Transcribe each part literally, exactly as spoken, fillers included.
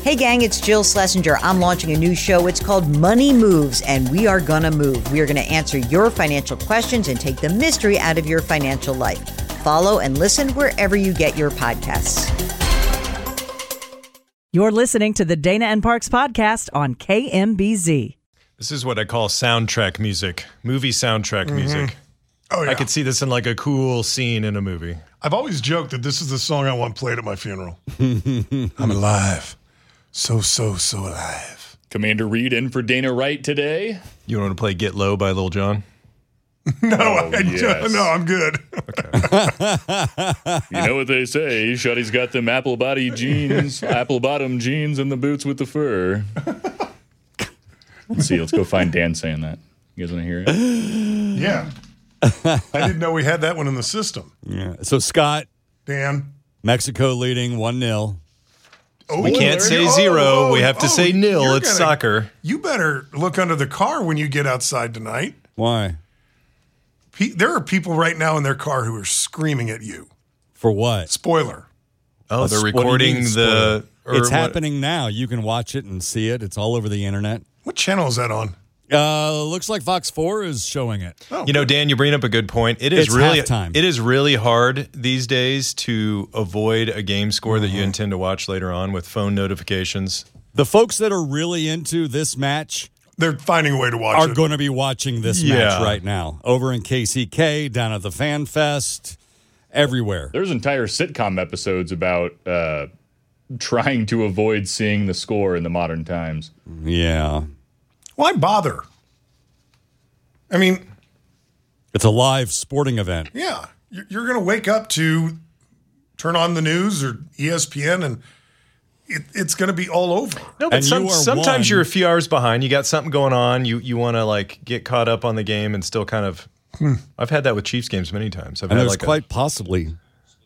Hey gang, it's Jill Schlesinger. I'm launching a new show. It's called Money Moves, and we are gonna move. We are gonna answer your financial questions and take the mystery out of your financial life. Follow and listen wherever you get your podcasts. You're listening to the Dana and Parks podcast on K M B Z. This is what I call soundtrack music, movie soundtrack mm-hmm. music. Oh, yeah. I could see this in like a cool scene in a movie. I've always joked that this is the song I want played at my funeral. I'm alive. So, so, so alive. Commander Reed in for Dana Wright today. You want to play Get Low by Lil Jon? No, oh, I, yes. no, I'm good. Okay. You know what they say, Shuddy's got them apple body jeans, apple bottom jeans and the boots with the fur. Let's see, let's go find Dan saying that. You guys want to hear it? Yeah. I didn't know we had that one in the system. Yeah. So, Scott. Dan. Mexico leading one nil. Oh, we can't say oh, zero. Oh, we have to oh, say nil. It's gonna, soccer. You better look under the car when you get outside tonight. Why? Pe- there are people right now in their car who are screaming at you. For what? Spoiler. Oh, A they're sp- recording mean, the... It's what? happening now. You can watch it and see it. It's all over the internet. What channel is that on? Uh, looks like Fox four is showing it. Oh, you know, Dan, you bring up a good point. It is It's really halftime. It is really hard these days to avoid a game score Mm-hmm. that you intend to watch later on with phone notifications. The folks that are really into this match They're finding a way to watch are it. going to be watching this Yeah. match right now. Over in K C K, down at the Fan Fest, everywhere. There's entire sitcom episodes about uh, trying to avoid seeing the score in the modern times. Yeah. Why bother? I mean, It's a live sporting event. yeah, you're, you're going to wake up to turn on the news or E S P N and it, it's going to be all over. No, but And some, you are sometimes one- you're a few hours behind. You got something going on. You you want to like get caught up on the game and still kind of. Hmm. I've had that with Chiefs games many times. I've And had there's like quite a, possibly.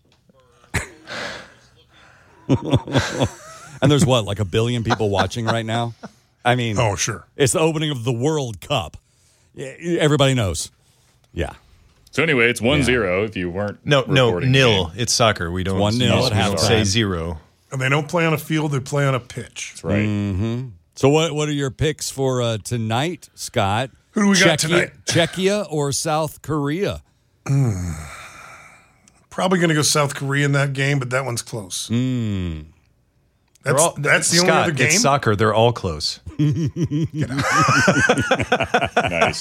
And there's what, like a billion people watching right now? I mean, Oh, sure. it's the opening of the World Cup. Yeah, everybody knows. Yeah. So anyway, it's one zero if you weren't no no recording nil. the game. It's soccer. We don't one nil we at don't halftime. say zero. And they don't play on a field, they play on a pitch. That's right. Mm-hmm. So what what are your picks for uh, tonight, Scott? Who do we got Czechia, tonight? Czechia or South Korea? Probably going to go South Korea in that game, but that one's close. Mm. That's, All, that's the Scott, only other game. It's soccer. They're all close. Nice.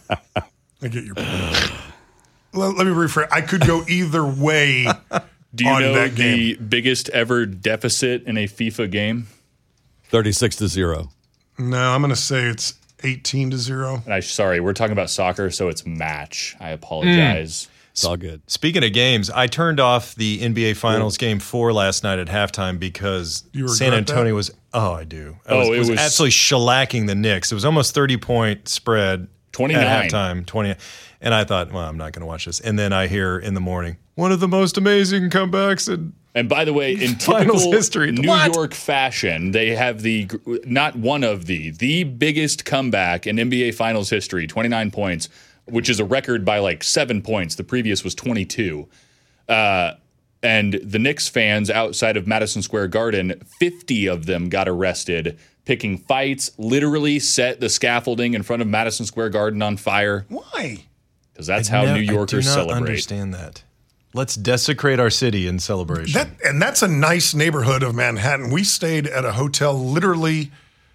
I get your point. let, let me rephrase. I could go either way. Do you on know that the game. biggest ever deficit in a FIFA game? thirty-six to zero. No, I'm going to say it's eighteen to zero. And I sorry, we're talking about soccer, so it's match. I apologize. It's all good. Speaking of games, I turned off the N B A Finals game four last night at halftime because You San regret Antonio that? was. Oh, I do. I Oh, was, it was was- absolutely shellacking the Knicks. It was almost thirty point spread. twenty-nine at halftime. Twenty, and I thought, well, I'm not going to watch this. And then I hear in the morning one of the most amazing comebacks in And by the way, in Finals typical history. New What? York fashion, they have the not one of the the biggest comeback in N B A Finals history, twenty-nine points, which is a record by like seven points. The previous was twenty-two. Uh, and the Knicks fans outside of Madison Square Garden, fifty of them got arrested, picking fights, literally set the scaffolding in front of Madison Square Garden on fire. Why? Because that's I how nev- New Yorkers I do not celebrate. understand that. Let's desecrate our city in celebration. That and that's a nice neighborhood of Manhattan. We stayed at a hotel literally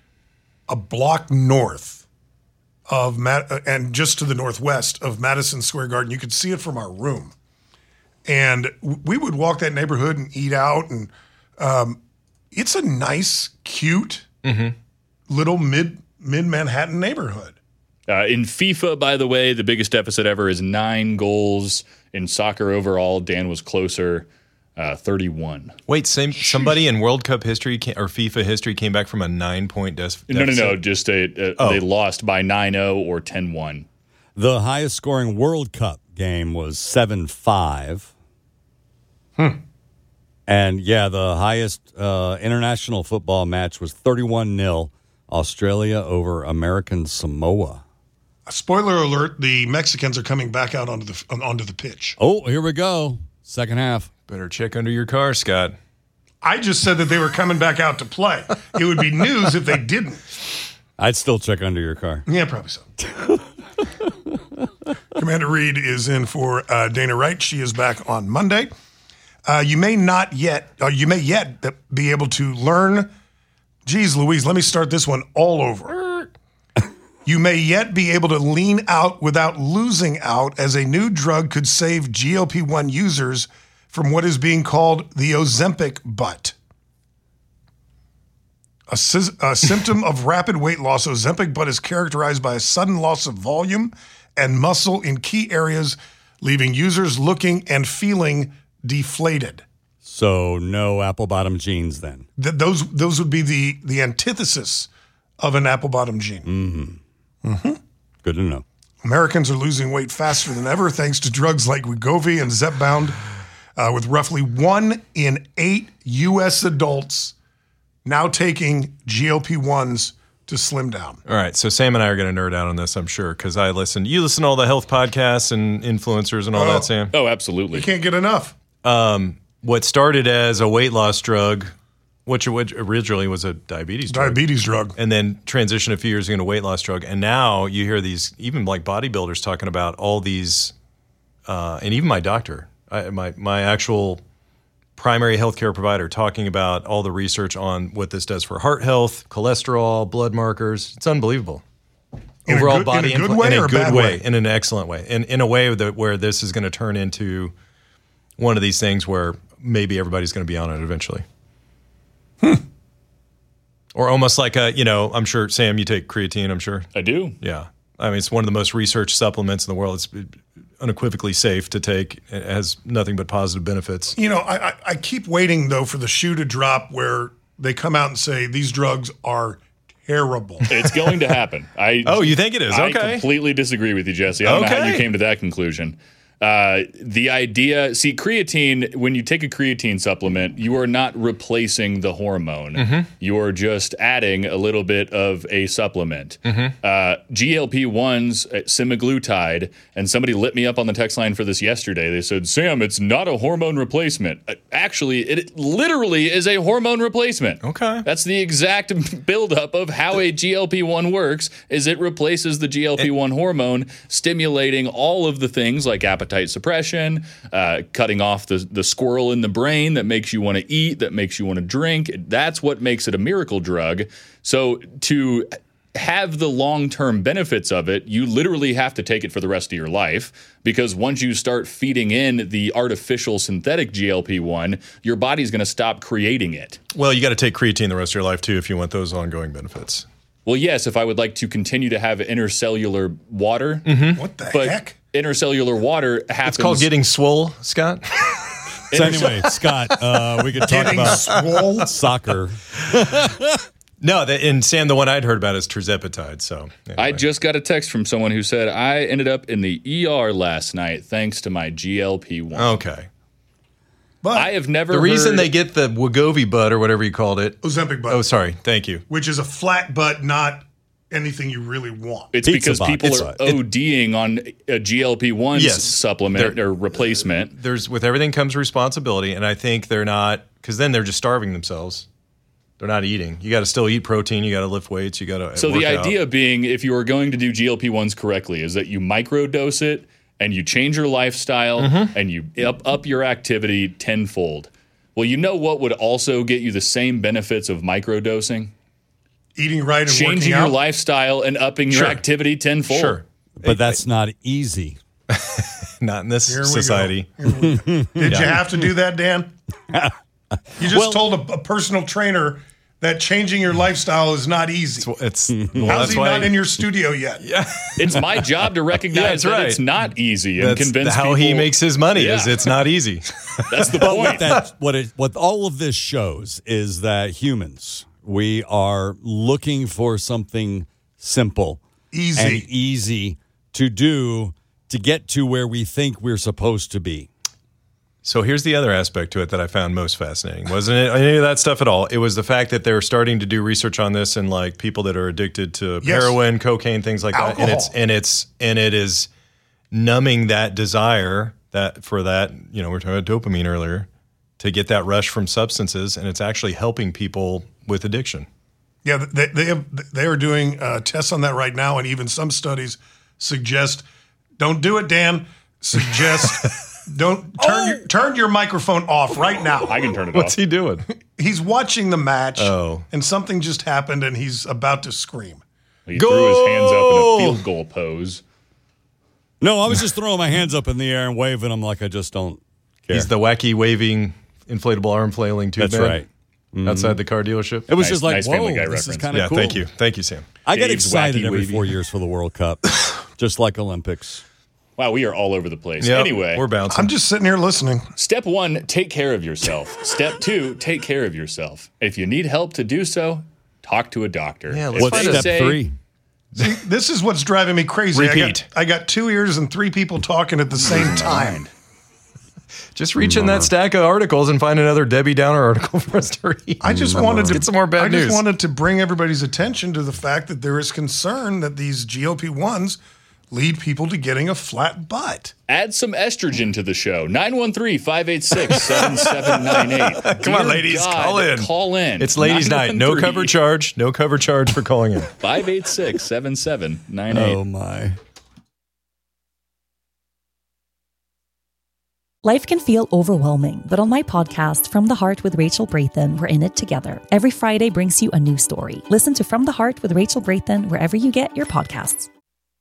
a block north of Mad- and just to the northwest of Madison Square Garden. You could see it from our room, and w- we would walk that neighborhood and eat out. And um, it's a nice, cute little mid mid Manhattan neighborhood. Uh, in FIFA, by the way, the biggest deficit ever is nine goals. In soccer overall, Dan was closer, uh, thirty-one. Wait, same somebody in World Cup history came, or FIFA history came back from a nine point des- deficit. No, no, no. Just a, a, Oh. they lost by nine oh or ten one. The highest scoring World Cup game was seven five. Hmm. And yeah, the highest uh, international football match was thirty-one nil, Australia over American Samoa. Spoiler alert: the Mexicans are coming back out onto the onto the pitch. Oh, here we go. Second half. Better check under your car, Scott. I just said that they were coming back out to play. It would be news if they didn't. I'd still check under your car. Yeah, probably so. Commander Reed is in for uh, Dana Wright. She is back on Monday. Uh, you may not yet, or you may yet be able to learn. Geez, Louise, let me start this one all over. You may yet be able to lean out without losing out, as a new drug could save G L P one users from what is being called the Ozempic butt. A, sy- a symptom of rapid weight loss, Ozempic butt is characterized by a sudden loss of volume and muscle in key areas, leaving users looking and feeling deflated. So no apple bottom jeans then. Th- those those would be the the antithesis of an apple bottom jean. Mm-hmm. Mm-hmm. Good to know. Americans are losing weight faster than ever thanks to drugs like Wegovy and Zepbound, uh, with roughly one in eight U S adults now taking G L P ones to slim down. All right, so Sam and I are going to nerd out on this, I'm sure, because I listen. You listen to all the health podcasts and influencers and all Oh. that, Sam? Oh, absolutely. You can't get enough. Um, what started as a weight loss drug, which, which originally was a diabetes drug, Diabetes drug. and then transitioned a few years ago into a weight loss drug, and now you hear these, even like bodybuilders talking about all these, uh, and even my doctor, I, my my actual primary healthcare provider, talking about all the research on what this does for heart health, cholesterol, blood markers. It's unbelievable. In a Overall good- body in a good infl- way in a or a good bad way, way? in an excellent way, in in a way that where this is going to turn into one of these things where maybe everybody's going to be on it eventually. Hmm. Or almost like a, you know, I'm sure, Sam, you take creatine, I'm sure. I do. Yeah. I mean, it's one of the most researched supplements in the world. It's unequivocally safe to take. It has nothing but positive benefits. You know, I, I, I keep waiting, though, for the shoe to drop where they come out and say these drugs are terrible. It's going to happen. I Oh, you think it is? I Okay. completely disagree with you, Jesse. I don't know how Okay. you came to that conclusion. Uh, the idea, see, creatine, when you take a creatine supplement, you are not replacing the hormone. Mm-hmm. You are just adding a little bit of a supplement. Mm-hmm. Uh, G L P ones, uh, semaglutide, and somebody lit me up on the text line for this yesterday. They said, Sam, it's not a hormone replacement. Uh, actually, it literally is a hormone replacement. Okay. That's the exact buildup of how a G L P one works, is it replaces the G L P one hormone, stimulating all of the things like appetite suppression, uh, cutting off the, the squirrel in the brain that makes you want to eat, that makes you want to drink. That's what makes it a miracle drug. So to have the long-term benefits of it, you literally have to take it for the rest of your life, because once you start feeding in the artificial synthetic G L P one, your body's going to stop creating it. Well, you got to take creatine the rest of your life, too, if you want those ongoing benefits. Well, yes, if I would like to continue to have intercellular water, What the but heck? intercellular water happens. It's called getting swole, Scott. So anyway, Scott, uh, we could talk Getting about swole? soccer. No, the, and Sam, the one I'd heard about is tirzepatide. So anyway. I just got a text from someone who said, I ended up in the E R last night thanks to my G L P one. Okay. But I have never The reason heard- they get the Wegovy butt or whatever you called it. Ozempic butt, Oh, sorry. Thank you. which is a flat butt, not anything you really want. It's Pizza because bot. people It's are a- ODing on a G L P one Yes. supplement They're- or replacement. There's with everything comes responsibility, and I think they're not, because then they're just starving themselves. They're not eating. You got to still eat protein. You got to lift weights. You got to. So the idea being, if you are going to do G L P ones correctly, is that you microdose it and you change your lifestyle Mm-hmm. and you up, up your activity tenfold. Well, you know what would also get you the same benefits of microdosing? Eating right and Changing working your out. lifestyle and upping Sure. your activity tenfold. Sure, But that's not easy. not in this Here we society. go. Here we go. Did you have to do that, Dan? You just Well- told a, a personal trainer that changing your lifestyle is not easy. It's well, How's that's he why not in your studio yet? It's my job to recognize Yeah, that's that right. it's not easy and that's convince how people. he makes his money. Is Yeah. it's not easy. That's the But what point. that what it what all of this shows is that humans, we are looking for something simple Easy. and easy to do to get to where we think we're supposed to be. So here's the other aspect to it that I found most fascinating. Wasn't it any of that stuff at all? It was the fact that they're starting to do research on this in like people that are addicted to Yes. heroin, cocaine, things like that. And it's Alcohol. and it's and it is numbing that desire that for that, you know, we were talking about dopamine earlier. to get that rush from substances, and it's actually helping people with addiction. Yeah, they they have they are doing uh, tests on that right now, and even some studies suggest don't do it, Dan. Suggest don't turn Oh! your, turn your microphone off right now. I can turn it What's off. he doing? He's watching the match, Oh. and something just happened, and he's about to scream. He Goal! threw his hands up in a field goal pose. No, I was just throwing my hands up in the air and waving them like I just don't care. He's the wacky waving inflatable arm flailing tube That's man right. outside the car dealership. It was Nice- just like, nice whoa, Family Guy this is reference. kind of Yeah, cool. thank you. Thank you, Sam. I get Dave's excited wacky every wavy. four years for the World Cup, just like Olympics. Wow, we are all over the place. Yeah, Anyway, we're bouncing. I'm just sitting here listening. step one, take care of yourself. Step two, take care of yourself. If you need help to do so, talk to a doctor. Yeah, If let's What's they find a- step say- three? See, this is what's driving me crazy. I Repeat. got, I got two ears and three people talking at the same time. Just reach in that stack of articles and find another Debbie Downer article for us to read. I just wanted to get some more bad I news. just wanted to bring everybody's attention to the fact that there is concern that these G L P ones lead people to getting a flat butt. Add some estrogen to the show. nine one three, five eight six, seven seven nine eight. Come on, ladies, call in. Call in. It's ladies' night. No cover charge. No cover charge for calling in. five eight six, seven seven nine eight. Oh, my. Life can feel overwhelming, but on my podcast, From the Heart with Rachel Brathen, we're in it together. Every Friday brings you a new story. Listen to From the Heart with Rachel Brathen wherever you get your podcasts.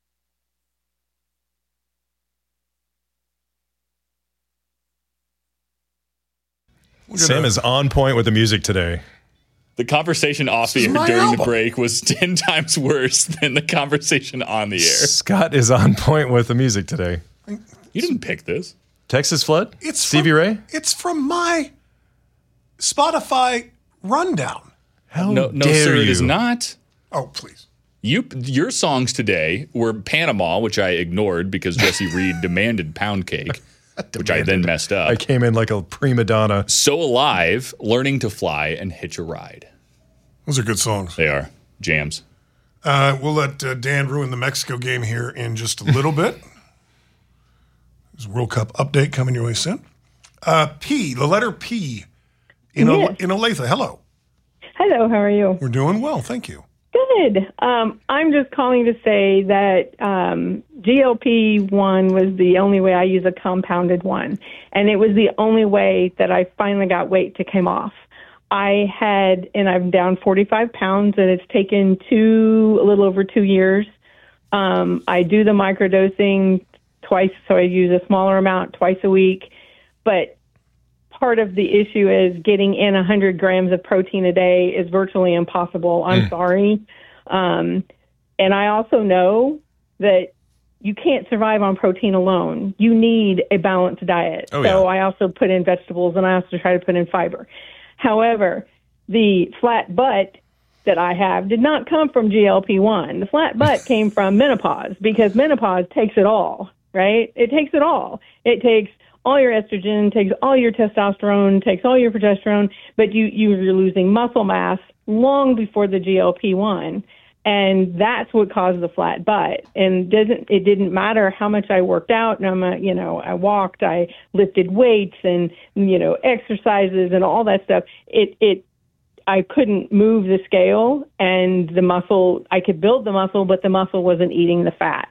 Sam is on point with the music today. The conversation off the is air my during the album. break was ten times worse than the conversation on the air. Scott is on point with the music today. You didn't pick this. Texas flood? It's Stevie from, Ray? It's from my Spotify rundown. How No, no, dare sir, you? it is not. Oh, please. You, your songs today were Panama, which I ignored because Jesse Reed demanded Pound Cake, which I then messed up. I came in like a prima donna. So Alive, Learning to Fly, and Hitch a Ride. Those are good songs. They are jams. Uh, we'll let uh, Dan ruin the Mexico game here in just a little bit. There's a World Cup update coming your way soon. Uh, P, the letter P in, Yes. o- in Olathe. Hello. Hello, how are you? We're doing well. Thank you. Good. Um, I'm just calling to say that um, G L P one was the only way I use a compounded one. And it was the only way that I finally got weight to come off. I had, and I'm down forty-five pounds, and it's taken two, a little over two years. Um, I do the microdosing twice, so I use a smaller amount twice a week. But part of the issue is getting in one hundred grams of protein a day is virtually impossible. I'm Mm. sorry. Um, and I also know that you can't survive on protein alone. You need a balanced diet. Oh, so yeah. I also put in vegetables, and I also try to put in fiber. However, the flat butt that I have did not come from G L P one. The flat butt came from menopause, because menopause takes it all, right? It takes it all. It takes all your estrogen, takes all your testosterone, takes all your progesterone, but you, you're losing muscle mass long before the G L P one. And that's what caused the flat butt. And doesn't it didn't matter how much I worked out, and I'm a, you know, I walked, I lifted weights and, you know, exercises and all that stuff. It it I couldn't move the scale, and the muscle, I could build the muscle, but the muscle wasn't eating the fat.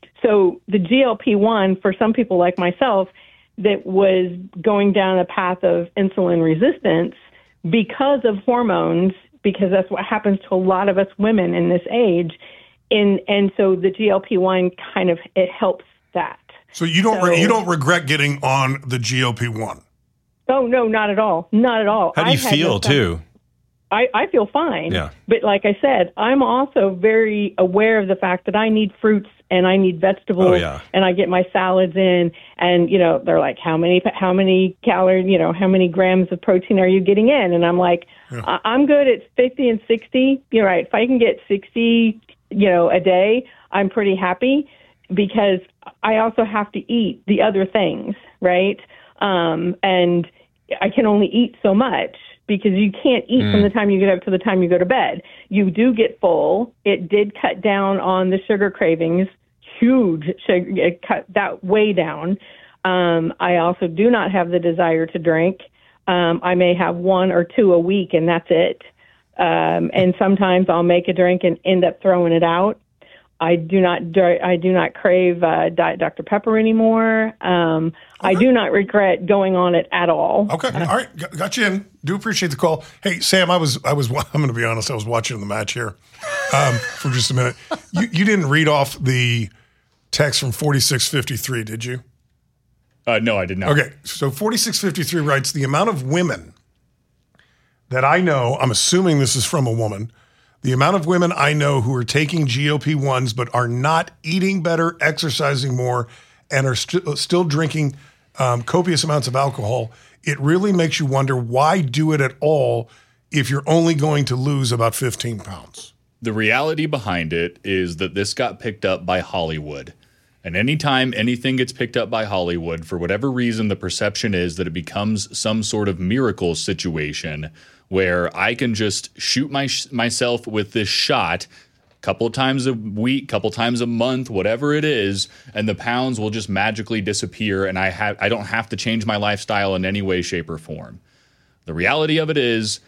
So the G L P one, for some people like myself, that was going down a path of insulin resistance because of hormones, because that's what happens to a lot of us women in this age. And, and so the G L P one kind of, it helps that. So you don't re- So- you don't regret getting on the G L P one. Oh, no, not at all. Not at all. How do you I've had feel, no- too? I, I feel fine. Yeah. But like I said, I'm also very aware of the fact that I need fruits and I need vegetables, Oh, yeah. and I get my salads in, and, you know, they're like, how many, how many calories, you know, how many grams of protein are you getting in? And I'm like, I- I'm good at fifty and sixty. You're right. If I can get sixty, you know, a day, I'm pretty happy, because I also have to eat the other things, right? Um, and I can only eat so much, because you can't eat from the time you get up to the time you go to bed. You do get full. It did cut down on the sugar cravings, huge sugar, it cut that way down. Um, I also do not have the desire to drink. Um, I may have one or two a week, and that's it. Um, and sometimes I'll make a drink and end up throwing it out. I do not. I do not crave uh, Diet Doctor Pepper anymore. Um, okay. I do not regret going on it at all. Okay, all right, got, got you in. Do appreciate the call. Hey, Sam, I was, I was. I'm going to be honest. I was watching the match here um, for just a minute. You, you didn't read off the text from forty-six fifty-three, did you? Uh, no, I did not. Okay, so forty-six fifty-three writes, the amount of women that I know, I'm assuming this is from a woman, the amount of women I know who are taking G L P ones but are not eating better, exercising more, and are st- still drinking um, copious amounts of alcohol, it really makes you wonder, why do it at all if you're only going to lose about fifteen pounds? The reality behind it is that this got picked up by Hollywood. And anytime anything gets picked up by Hollywood, for whatever reason, the perception is that it becomes some sort of miracle situation where I can just shoot my myself with this shot a couple of times a week, couple times a month, whatever it is, and the pounds will just magically disappear, and I have I don't have to change my lifestyle in any way, shape, or form. The reality of it is,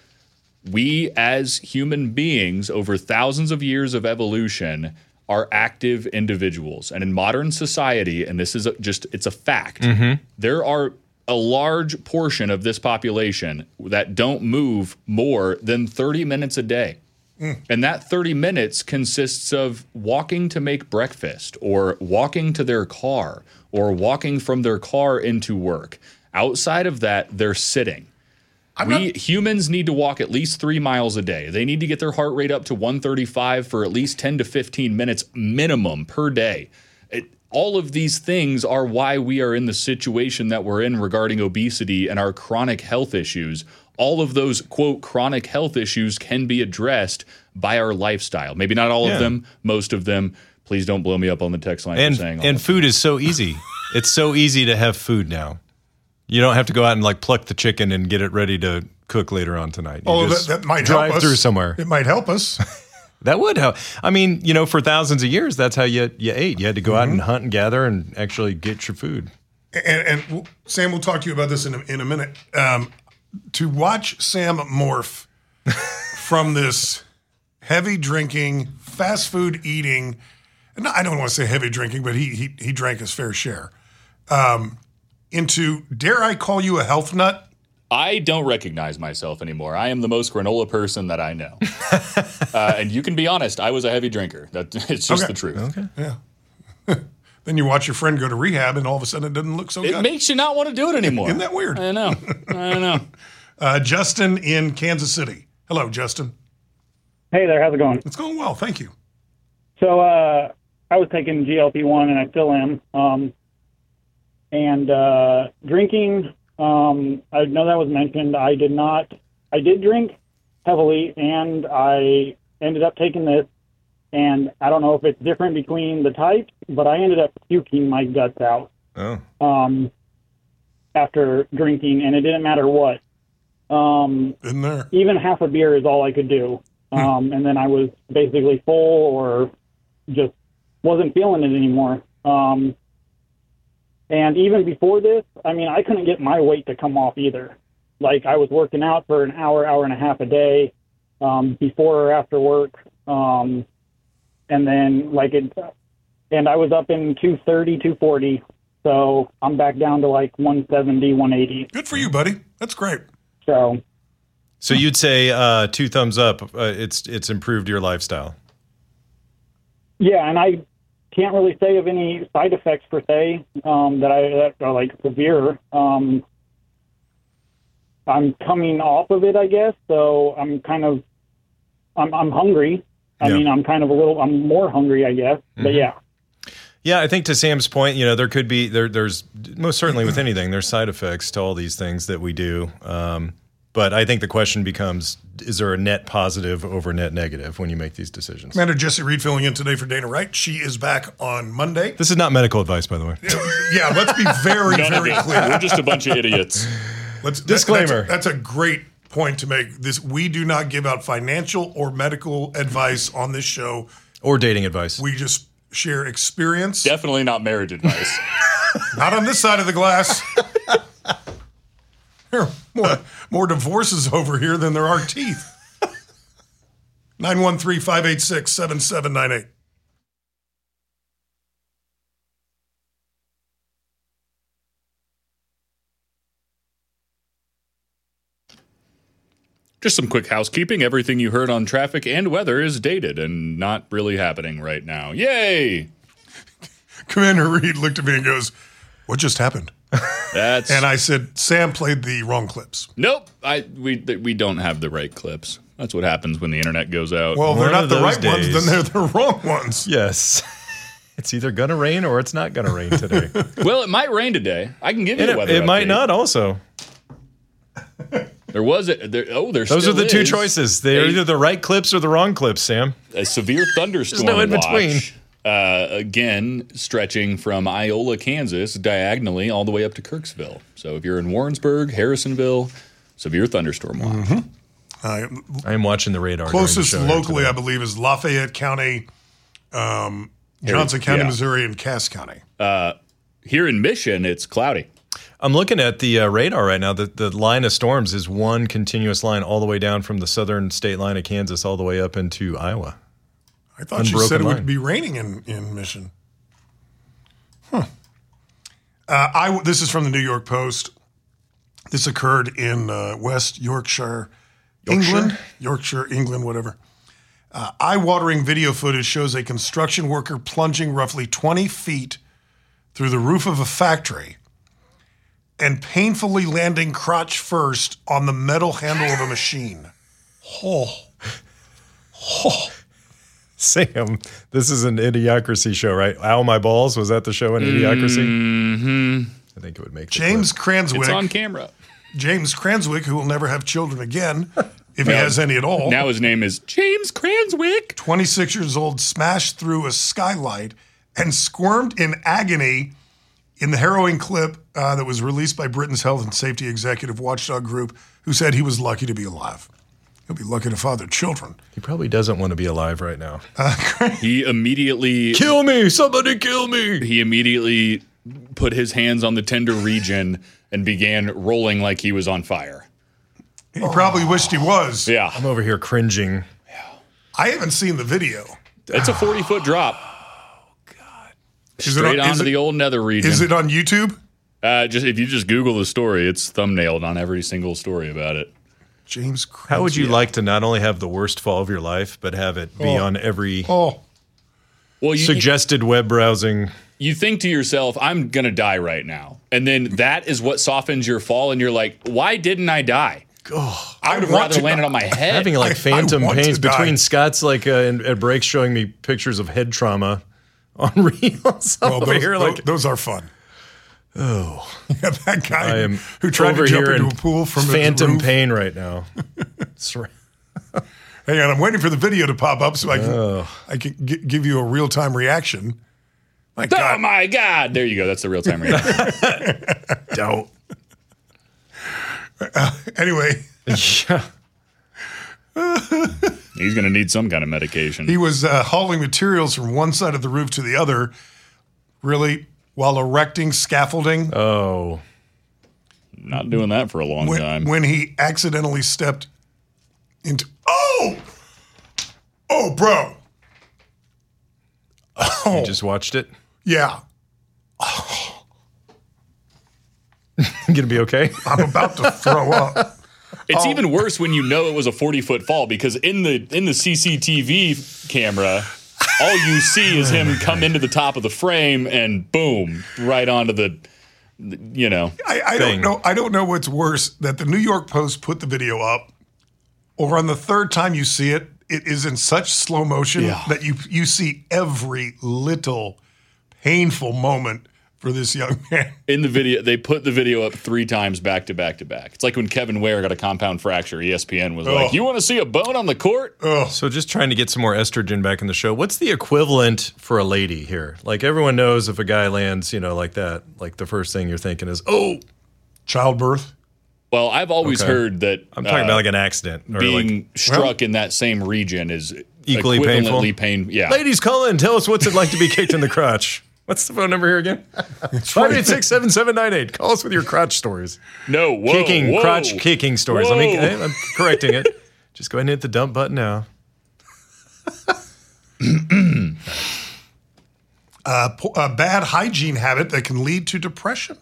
we as human beings, over thousands of years of evolution, are active individuals. And in modern society, and this is a, just, it's a fact, mm-hmm. there are a large portion of this population that don't move more than thirty minutes a day. Mm. And that thirty minutes consists of walking to make breakfast, or walking to their car, or walking from their car into work. Outside of that, they're sitting. I'm we not- humans need to walk at least three miles a day. They need to get their heart rate up to one thirty-five for at least ten to fifteen minutes minimum per day. It, all of these things are why we are in the situation that we're in regarding obesity and our chronic health issues. All of those, quote, chronic health issues can be addressed by our lifestyle. Maybe not all yeah. of them, most of them. Please don't blow me up on the text line and, for saying all And that. Food is so easy. It's so easy to have food now. You don't have to go out and like pluck the chicken and get it ready to cook later on tonight. You oh, that, that might drive help us. through somewhere. It might help us. That would help. I mean, you know, for thousands of years, that's how you you ate. You had to go mm-hmm. out and hunt and gather and actually get your food. And, and we'll, Sam, we'll talk to you about this in a, in a minute. Um, to watch Sam morph from this heavy drinking, fast food eating, no, I don't want to say heavy drinking, but he he, he drank his fair share, um, into, dare I call you a health nut? I don't recognize myself anymore. I am the most granola person that I know. uh, and you can be honest, I was a heavy drinker. That, it's just okay. the truth. Okay. Yeah. Then you watch your friend go to rehab, and all of a sudden it doesn't look so it good. It makes you not want to do it anymore. Isn't that weird? I know. I know. uh, Justin in Kansas City. Hello, Justin. Hey there. How's it going? It's going well. Thank you. So uh, I was taking G L P one, and I still am. Um, and uh, drinking... Um, I know that was mentioned. I did not, I did drink heavily, and I ended up taking this, and I don't know if it's different between the types, but I ended up puking my guts out. Oh. Um, after drinking, and it didn't matter what. Um, in there. Even half a beer is all I could do. Um, hmm. And then I was basically full or just wasn't feeling it anymore. Um, And even before this, I mean, I couldn't get my weight to come off either. Like, I was working out for an hour, hour and a half a day, um, before or after work. Um, and then, like, it, and I was up in two thirty, two forty. So I'm back down to like one seventy, one eighty. Good for you, buddy. That's great. So, so you'd say uh, two thumbs up. Uh, it's it's improved your lifestyle. Yeah, and I can't really say of any side effects per se um, that I that are like severe. Um, I'm coming off of it, I guess. So I'm kind of, I'm I'm hungry. I yeah. mean, I'm kind of a little, I'm more hungry, I guess. Mm-hmm. But yeah. Yeah, I think to Sam's point, you know, there could be there. There's most certainly with anything, there's side effects to all these things that we do. Um, But I think the question becomes, is there a net positive over net negative when you make these decisions? Commander Jesse Reed filling in today for Dana Wright. She is back on Monday. This is not medical advice, by the way. Yeah, let's be very, very clear. We're just a bunch of idiots. Let's, Disclaimer. That, that's, a, that's a great point to make. This we do not give out financial or medical advice on this show. Or dating advice. We just share experience. Definitely not marriage advice. Not on this side of the glass. Here. more, more divorces over here than there are teeth. nine one three, five eight six, seven seven nine eight. Just some quick housekeeping. Everything you heard on traffic and weather is dated and not really happening right now. Yay! Commander Reed looked at me and goes, "What just happened?" That's And I said, "Sam played the wrong clips." nope. I we we don't have the right clips. That's what happens when the internet goes out. Well, if One they're not of the those right ones, days. then they're the wrong ones. Yes. It's either going to rain or it's not going to rain today. well, it might rain today. I can give you And the it, weather. it might update. not also. There was a there, oh there. Those still are the two is choices. They're a, either the right clips or the wrong clips, Sam. a severe thunderstorm There's no in between. watch. Uh, again, stretching from Iola, Kansas, diagonally all the way up to Kirksville. So if you're in Warrensburg, Harrisonville, severe thunderstorm watch. Mm-hmm. Uh, I am watching the radar. during the closest show here locally, today. I believe, is Lafayette County, um, Johnson County, yeah. Missouri, and Cass County. Here in Mission, it's cloudy. I'm looking at the uh, radar right now. The, the line of storms is one continuous line all the way down from the southern state line of Kansas all the way up into Iowa. I thought you Unbroken said it line. would be raining in, in Mission. Huh. Uh, I, this is from the New York Post. This occurred in uh, West Yorkshire, England. Yorkshire, England, whatever. Uh, eye-watering video footage shows a construction worker plunging roughly twenty feet through the roof of a factory and painfully landing crotch first on the metal handle of a machine. Oh. Oh. Sam, this is an Idiocracy show, right? Ow, my balls. Was that the show in Idiocracy? Mm-hmm. I think it would make the James clip. Cranswick. It's on camera. James Cranswick, who will never have children again, if he Now- has any at all. Now his name is James Cranswick. twenty-six years old, smashed through a skylight and squirmed in agony in the harrowing clip uh, that was released by Britain's health and safety executive watchdog group, who said he was lucky to be alive. He'll be lucky to father children. He probably doesn't want to be alive right now. He immediately Kill me! Somebody kill me! he immediately put his hands on the tender region and began rolling like he was on fire. He probably wished he was. Yeah, I'm over here cringing. I haven't seen the video. it's a forty foot drop. Is it Straight on- is onto it- the old nether region. Is it on YouTube? Uh, just if you just Google the story, it's thumbnailed on every single story about it. James Cranswick. How would you like to not only have the worst fall of your life, but have it be Oh. on every Oh, Well, you, suggested web browsing? you think to yourself, I'm going to die right now. And then that is what softens your fall. And you're like, why didn't I die? oh I would have want rather to landed die. on my head. Having like I- I phantom want to pains die. between Scott's like uh, in, at breaks showing me pictures of head trauma on reels. I'm Well, over those, here those, like those are fun. oh, Yeah, that guy I am who tried over to jump here into in a pool from his phantom roof. pain right now. It's right. Hang on, I'm waiting for the video to pop up so I can I can g- give you a real time reaction. My Oh God, my God. There you go. That's the real time reaction. Don't. anyway, Yeah. He's going to need some kind of medication. he was uh, hauling materials from one side of the roof to the other, really, while erecting scaffolding. Oh. Not doing that for a long when, time. when he accidentally stepped into. Oh! Oh, bro. You just watched it? Yeah. Gonna be okay? I'm about to throw up. It's even worse when you know it was a forty foot fall because in the in the C C T V camera, all you see is him come into the top of the frame and boom, right onto the, you know. I, I Thing. don't know. I don't know what's worse, that the New York Post put the video up, or on the third time you see it, it is in such slow motion Yeah. that you you see every little painful moment for this young man. In the video, they put the video up three times back to back to back. It's like when Kevin Ware got a compound fracture. E S P N was like, Oh. "You want to see a bone on the court?" So just trying to get some more estrogen back in the show. What's the equivalent for a lady here? Like everyone knows if a guy lands, you know, like that, like the first thing you're thinking is, oh, Childbirth. Well, I've always Okay. heard that I'm talking uh, about like an accident. Or being like, struck in that same region is Equally painful? equivalently pain. Yeah, ladies, call in. Tell us what's it like to be kicked in the crotch. What's the phone number here again? five eight six, seven seven nine eight. Call us with your crotch stories. No, whoa, Kicking, whoa. crotch kicking stories. Whoa. Let me, I'm correcting it. Just go ahead and hit the dump button now. uh, po- a bad hygiene habit that can lead to depression.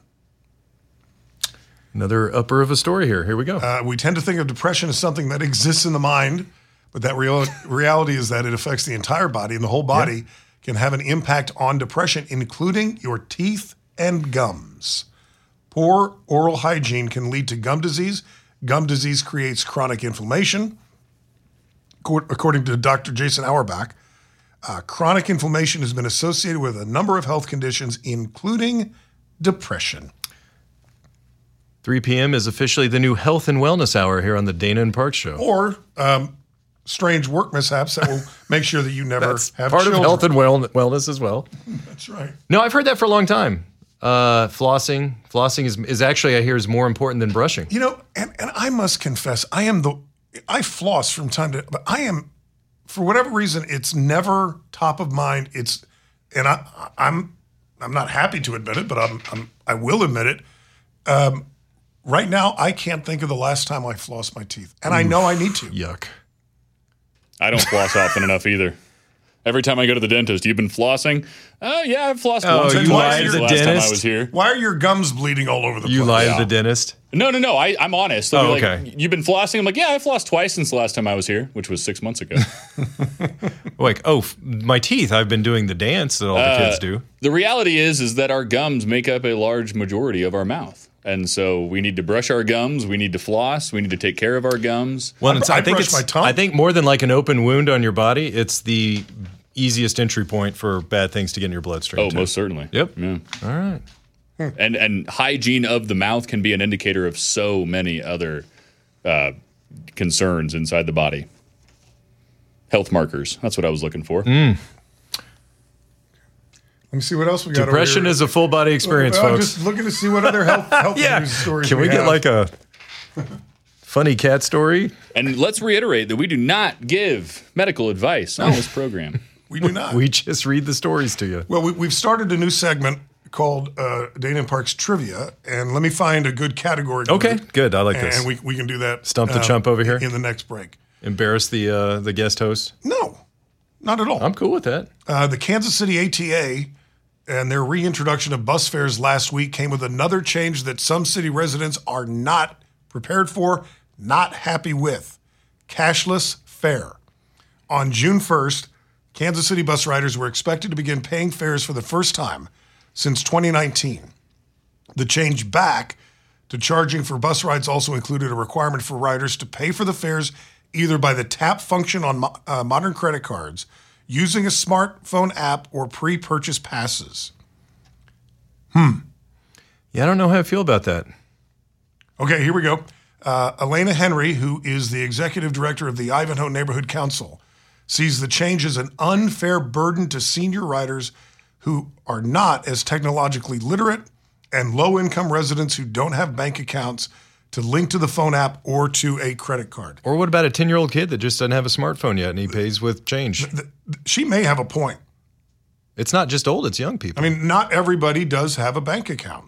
Another upper of a story here. Here we go. Uh, we tend to think of depression as something that exists in the mind, but that real- reality is that it affects the entire body, and the whole body yeah. can have an impact on depression, including your teeth and gums. Poor oral hygiene can lead to gum disease. Gum disease creates chronic inflammation. According to Doctor Jason Auerbach, uh, chronic inflammation has been associated with a number of health conditions, including depression. three p.m. is officially the new health and wellness hour here on the Dana and Parks Show. Or um, strange work mishaps that will make sure that you never That's have part children. of health and well- wellness as well. That's right. No, I've heard that for a long time. Uh, flossing, flossing is is actually, I hear, is more important than brushing. You know, and, and I must confess, I am the I floss from time to, but I am, for whatever reason, it's never top of mind. It's, and I I'm I'm not happy to admit it, but I'm, I'm I will admit it. Um, right now, I can't think of the last time I flossed my teeth, and Oof, I know I need to. Yuck. I don't floss often enough either. Every time I go to the dentist, you've been flossing? Oh, yeah, I've flossed oh, once or you twice lied to the last dentist? time I was here. Why are your gums bleeding all over the you place? You lied yeah. to the dentist? No, no, no. I, I'm honest. They'll Oh, be like, okay. You've been flossing? I'm like, yeah, I flossed twice since the last time I was here, which was six months ago. Like, oh, f- my teeth. I've been doing the dance that all the Uh, kids do. The reality is, is that our gums make up a large majority of our mouth. And so we need to brush our gums. We need to floss. We need to take care of our gums. Well, I, it's, I, I think brush it's, my tongue. I think more than like an open wound on your body, it's the easiest entry point for bad things to get in your bloodstream. Oh, too. most certainly. Yep. Yeah. All right. And and hygiene of the mouth can be an indicator of so many other uh, concerns inside the body. Health markers. That's what I was looking for. Mm. Let me see what else we got. Depression over here. is a full body experience, well, I'm folks. just looking to see what other health, health yeah. news stories Can we, we get have. like a funny cat story? And let's reiterate that we do not give medical advice on this program. We do not. We just read the stories to you. Well, we, we've started a new segment called uh, Dana and Parks Trivia, and let me find a good category. Okay, good. I like and, this. And we, we can do that. Stump the um, chump over here? in the next break. Embarrass the uh, the guest host? No, not at all. I'm cool with that. Uh, the Kansas City A T A and their reintroduction of bus fares last week came with another change that some city residents are not prepared for, not happy with. Cashless fare. On June first, Kansas City bus riders were expected to begin paying fares for the first time since twenty nineteen. The change back to charging for bus rides also included a requirement for riders to pay for the fares either by the tap function on mo- uh, modern credit cards, using a smartphone app, or pre-purchase passes. Hmm. Yeah, I don't know how I feel about that. Okay, here we go. Uh, Elena Henry, who is the executive director of the Ivanhoe Neighborhood Council, sees the change as an unfair burden to senior riders who are not as technologically literate and low-income residents who don't have bank accounts to link to the phone app or to a credit card. Or what about a ten-year-old kid that just doesn't have a smartphone yet and he pays with change? Th- th- she may have a point. It's not just old, it's young people. I mean, not everybody does have a bank account.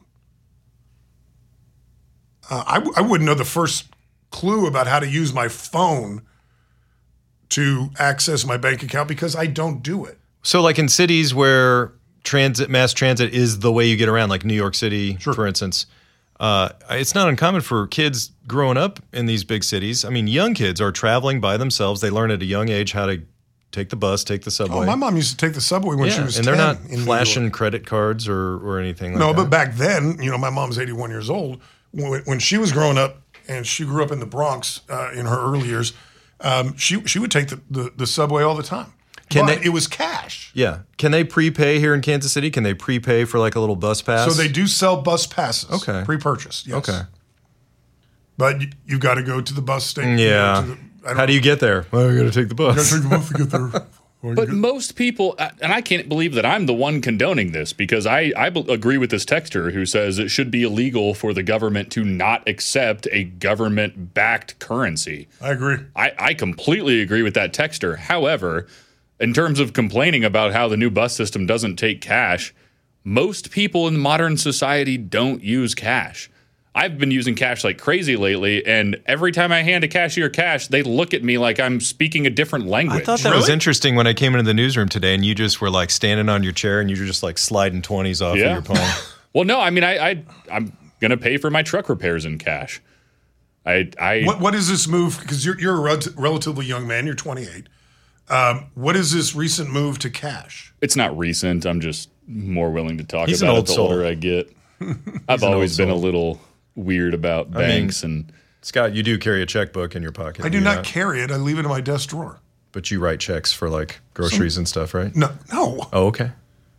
Uh, I, w- I wouldn't know the first clue about how to use my phone to access my bank account because I don't do it. So like in cities where transit, mass transit is the way you get around, like New York City, Sure. for instance, uh, it's not uncommon for kids growing up in these big cities. I mean, young kids are traveling by themselves. They learn at a young age how to take the bus, take the subway. Oh, my mom used to take the subway when yeah, she was and they're ten not in New flashing York. credit cards or, or anything like No, that. but back then, you know, my mom's eighty-one years old. When, when she was growing up, and she grew up in the Bronx uh, in her early years, um, she she would take the, the, the subway all the time. Can but they- it was cash. Yeah. Can they prepay here in Kansas City? Can they prepay for like a little bus pass? So they do sell bus passes. Okay. Pre-purchased, yes. Okay. But you, you've got to go to the bus station. Yeah. You know, to the, I don't How do you get there? Well, you got to take the know, bus. take the bus to get there. Or But you most people, and I can't believe that I'm the one condoning this because I, I b- agree with this texter who says it should be illegal for the government to not accept a government-backed currency. I agree. I, I completely agree with that texter. However, in terms of complaining about how the new bus system doesn't take cash, most people in modern society don't use cash. I've been using cash like crazy lately, and every time I hand a cashier cash, they look at me like I'm speaking a different language. I thought that was interesting when I came into the newsroom today, and you just were like standing on your chair, and you were just like sliding twenties off Yeah. of your palm. Well, no, I mean, I, I I'm gonna pay for my truck repairs in cash. I I What what is this move? Because you're you're a rel- relatively young man. You're twenty-eight. Um, what is this recent move to cash? It's not recent. I'm just more willing to talk He's an about old it the soul. older I get. I've an always old been a soul. little weird about I mean, banks and Scott, you do carry a checkbook in your pocket. I do you not know? carry it. I leave it in my desk drawer. But you write checks for like groceries and stuff, right? No, no. Oh, okay.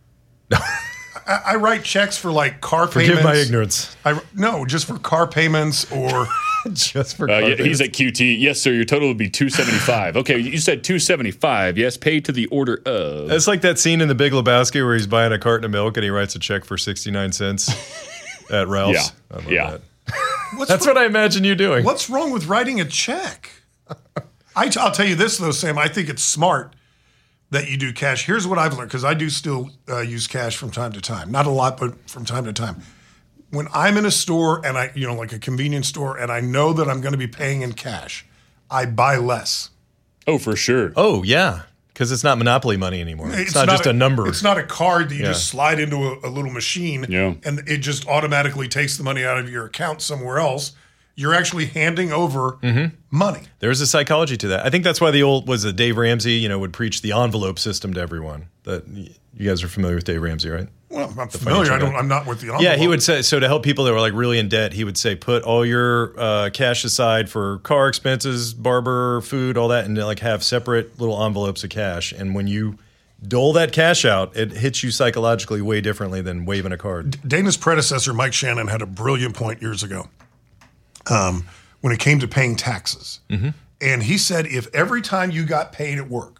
I, I write checks for like car Forgive payments. my ignorance. I no, just for car payments or Just for uh, car yeah, he's payments. at Q T. Yes, sir. Your total would be two seventy-five. Okay, you said two seventy-five. Yes, paid to the order of. It's like that scene in The Big Lebowski where he's buying a carton of milk and he writes a check for sixty-nine cents at Ralph's. Yeah, I love yeah. that. what's That's wrong, what I imagine you doing. what's wrong with writing a check? I t- I'll tell you this though, Sam. I think it's smart that you do cash. Here's what I've learned because I do still uh, use cash from time to time. Not a lot, but from time to time. When I'm in a store and I, you know, like a convenience store, and I know that I'm going to be paying in cash, I buy less. Oh, for sure. Oh, yeah. Because it's not Monopoly money anymore. It's, not, just a, a number. It's not a card that you Yeah. just slide into a, a little machine Yeah. and it just automatically takes the money out of your account somewhere else. You're actually handing over Mm-hmm. money. There's a psychology to that. I think that's why the old was it Dave Ramsey, you know, would preach the envelope system to everyone. That you guys are familiar with Dave Ramsey, right? Well, I'm familiar. financial I don't. guy. I'm not with the envelope. Yeah, he would say so to help people that were like really in debt. He would say put all your uh, cash aside for car expenses, barber, food, all that, and like have separate little envelopes of cash. And when you dole that cash out, it hits you psychologically way differently than waving a card. Dana's predecessor, Mike Shannon, had a brilliant point years ago um, when it came to paying taxes. Mm-hmm. And he said if every time you got paid at work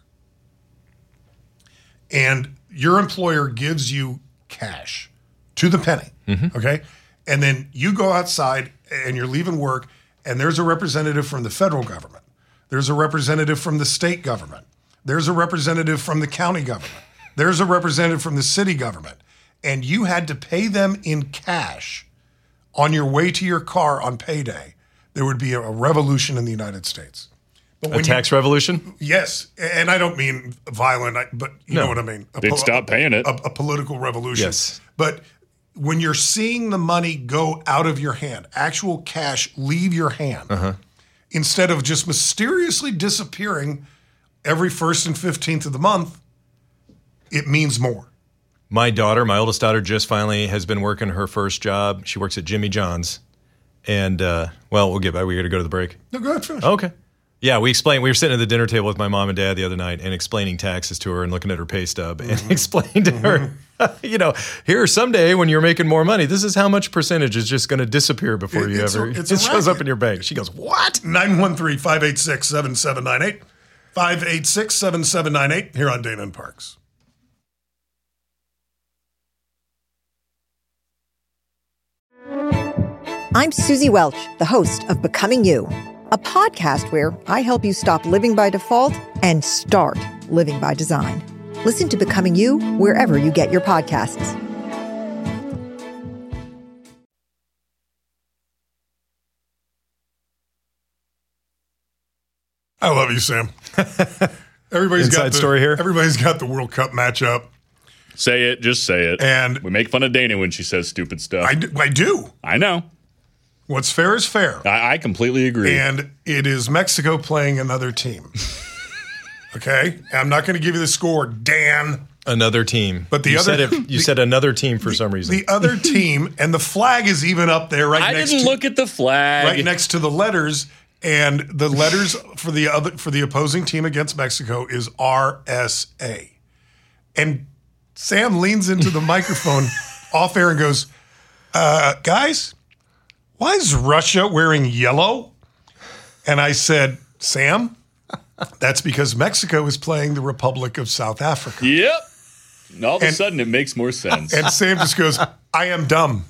and your employer gives you cash to the penny, Mm-hmm. okay, and then you go outside and you're leaving work and there's a representative from the federal government, there's a representative from the state government, there's a representative from the county government, there's a representative from the city government, and you had to pay them in cash on your way to your car on payday, there would be a revolution in the United States. But A tax revolution? Yes, and I don't mean violent, I- but you No. know what I mean. A They'd po- stop paying it. A, a political revolution. Yes. But when you're seeing the money go out of your hand, actual cash leave your hand, Uh-huh. instead of just mysteriously disappearing every first and fifteenth of the month, it means more. My daughter, my oldest daughter, just finally has been working her first job. She works at Jimmy John's. And, uh, well, we'll get back. We got to go to the break. No, go ahead, finish. Okay. Yeah, we explained. We were sitting at the dinner table with my mom and dad the other night and explaining taxes to her and looking at her pay stub and explained to her, you know, here someday when you're making more money, this is how much percentage is just going to disappear before It- you it's a- ever it's it a shows up racket. in your bank. She goes, "What?" nine one three, five eight six, seven seven nine eight. five eight six, seven seven nine eight here on Dana and Parks. I'm Susie Welch, the host of Becoming You, a podcast where I help you stop living by default and start living by design. Listen to Becoming You wherever you get your podcasts. I love you, Sam. Everybody's Inside got the, story here? Everybody's got the World Cup matchup. Say it. Just say it. And we make fun of Dana when she says stupid stuff. I do, I do. I know. What's fair is fair. I, I completely agree. And it is Mexico playing another team. Okay? I'm not going to give you the score, Dan. Another team. But the you other- said it, you the- said another team for some reason. The other team, and the flag is even up there right I next didn't to look at the flag. right next to the letters. And the letters for the other for the opposing team against Mexico is R S A. And Sam leans into the microphone off air and goes, uh, guys, why is Russia wearing yellow? And I said, Sam, that's because Mexico is playing the Republic of South Africa. Yep. And all of a And- sudden, it makes more sense. And Sam just goes, I am dumb.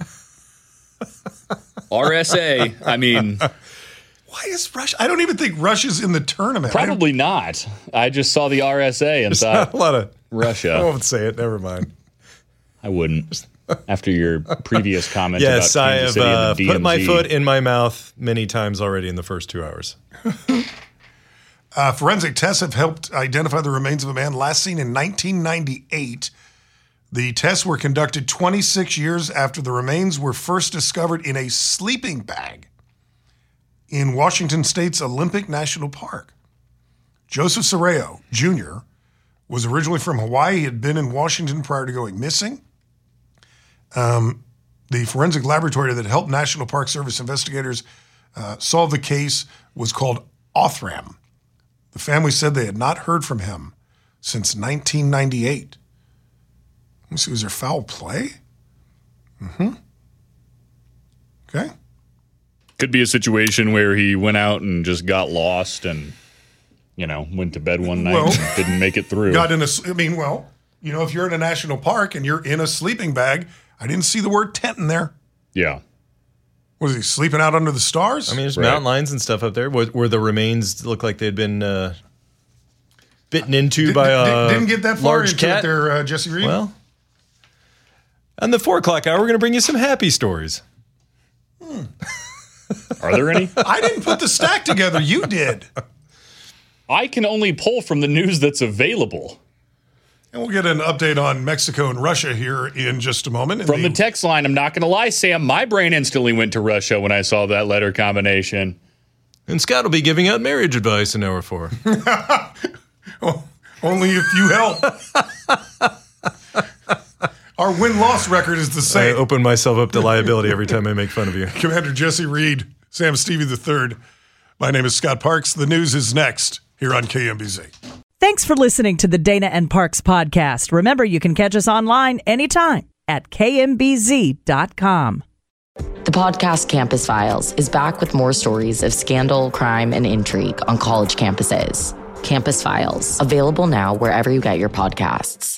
R S A. I mean, Why is Russia? I don't even think Russia's in the tournament. I probably not. I just saw the R S A and There's thought not a lot of. I Russia. won't say it. Never mind. I wouldn't. After your previous comment yes, about I Kansas have City uh, and the D M Z. put my foot in my mouth many times already in the first two hours. uh, forensic tests have helped identify the remains of a man last seen in nineteen ninety-eight. The tests were conducted twenty-six years after the remains were first discovered in a sleeping bag in Washington State's Olympic National Park. Joseph Sorreo, Junior, was originally from Hawaii. He had been in Washington prior to going missing. Um, the forensic laboratory that helped National Park Service investigators uh, solve the case was called Othram. The family said they had not heard from him since nineteen ninety-eight. Let me see, was there foul play? Mm-hmm. Okay. Could be a situation where he went out and just got lost and, you know, went to bed one night Well, and didn't make it through. Got in a, I mean, well, you know, if you're in a national park and you're in a sleeping bag, I didn't see the word tent in there. Yeah. Was he sleeping out under the stars? I mean, there's Right. mountain lions and stuff up there where, where the remains look like they'd been uh, bitten into Did- by did- a didn't get that far large into cat. it there, uh, Jesse Reed. Well, on the four o'clock hour, we're going to bring you some happy stories. Are there any? I didn't put the stack together. You did. I can only pull from the news that's available. And we'll get an update on Mexico and Russia here in just a moment. And From the text line, I'm not going to lie, Sam, my brain instantly went to Russia when I saw that letter combination. And Scott will be giving out marriage advice in hour four. Oh, only if you help. Our win-loss record is the I same. open myself up to liability every time I make fun of you. Commander Jesse Reed, Sam Stevie the third. My name is Scott Parks. The news is next here on K M B Z. Thanks for listening to the Dana and Parks podcast. Remember, you can catch us online anytime at K M B Z dot com. The podcast Campus Files is back with more stories of scandal, crime, and intrigue on college campuses. Campus Files, available now wherever you get your podcasts.